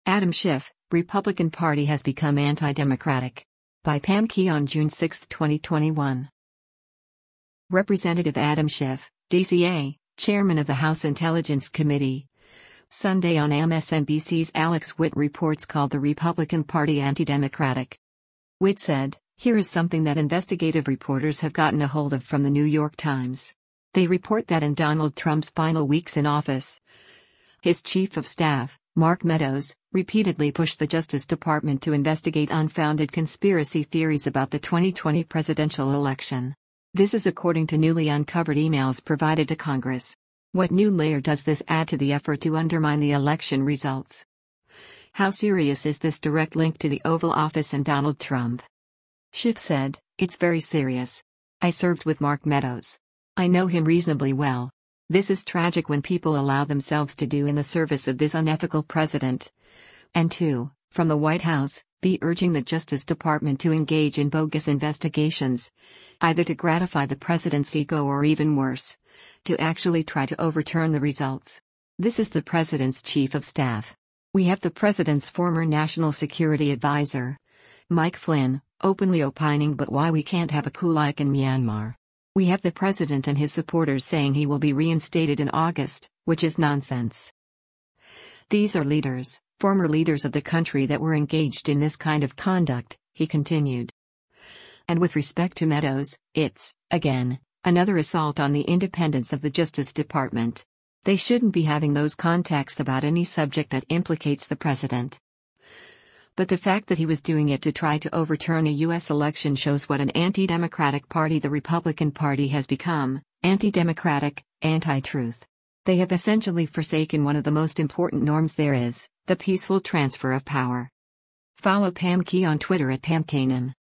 Adam Schiff, Republican Party has become anti-democratic. By Pam Key on June 6, 2021. Representative Adam Schiff, DCA, Chairman of the House Intelligence Committee. Sunday on MSNBC's Alex Witt reports called the Republican Party anti-democratic. Witt said, "Here is something that investigative reporters have gotten a hold of from the New York Times. They report that in Donald Trump's final weeks in office, his chief of staff, Mark Meadows, repeatedly pushed the Justice Department to investigate unfounded conspiracy theories about the 2020 presidential election. This is according to newly uncovered emails provided to Congress. What new layer does this add to the effort to undermine the election results? How serious is this direct link to the Oval Office and Donald Trump?" Schiff said, "It's very serious. I served with Mark Meadows. I know him reasonably well. This is tragic when people allow themselves to do in the service of this unethical president. And to, from the White House, be urging the Justice Department to engage in bogus investigations, either to gratify the president's ego or even worse, to actually try to overturn the results. This is the president's chief of staff. We have the president's former national security advisor, Mike Flynn, openly opining about why we can't have a coup like in Myanmar. We have the president and his supporters saying he will be reinstated in August, which is nonsense. These are leaders, former leaders of the country that were engaged in this kind of conduct," he continued. And with respect to Meadows, it's, again, another assault on the independence of the Justice Department. They shouldn't be having those contacts about any subject that implicates the president. But the fact that he was doing it to try to overturn a U.S. election shows what an anti-democratic party the Republican Party has become: anti-democratic, anti-truth. They have essentially forsaken one of the most important norms there is, the peaceful transfer of power. Follow Pam Key on Twitter at PamKanan.